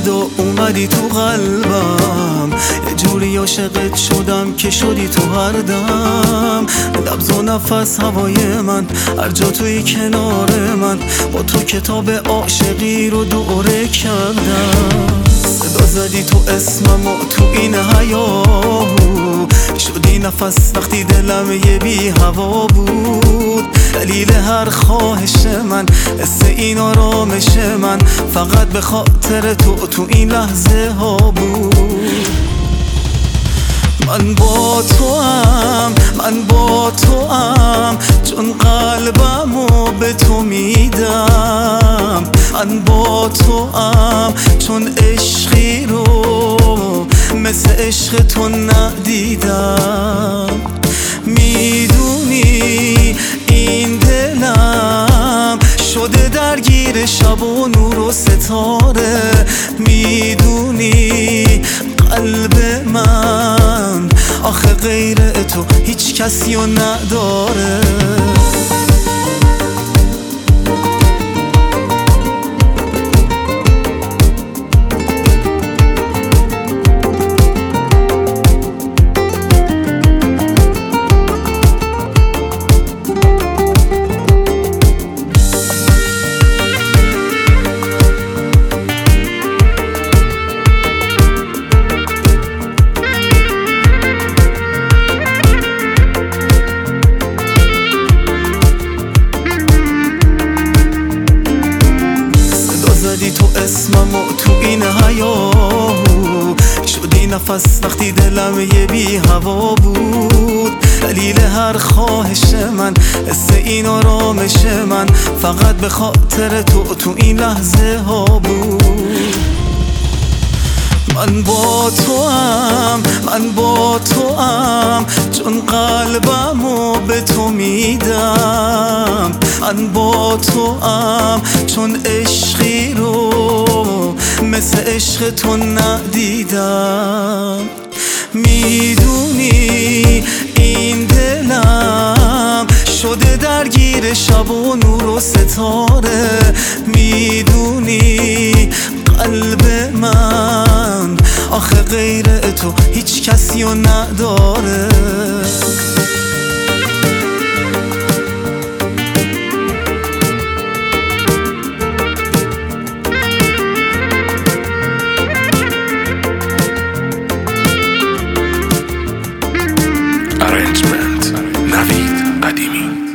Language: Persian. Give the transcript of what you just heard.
اومد و اومدی تو قلبم، یه جوری عاشقت شدم که شدی تو هر دم. لبز و نفس هوای من، هر جا توی کنار من، با تو کتاب عاشقی رو دوره کردم. صدا زدی تو اسمم و تو این هیاهو، شدی نفس وقتی دلم یه بی هوا بود. دلیل هر خواهش من، حس این آرامش من، فقط به خاطر تو این لحظه ها بود. من با تو هم چون قلبمو به تو میدم. من با تو هم چون عشقی رو مثل عشق تو ندیدم. میدونی این دلم شده درگیر شب و نور و ستاره. میدونی قلب من آخه غیر تو هیچ کسی رو نداره. زدی تو اسمم و تو این هیاهو، شدی نفس وقتی دلم یه بی هوا بود. دلیل هر خواهش من، حس این آرامش من، فقط به خاطر تو این لحظه ها بود. من با تو هم چون قلبمو به تو میدم. من با تو هم چون عشقی رو مثل عشق تو ندیدم. میدونی این دلم شده درگیر شب و نور و ستاره. میدونی قلب من آخه غیر تو هیچ کسی رو نداره. Arrangement Navid Qadimi.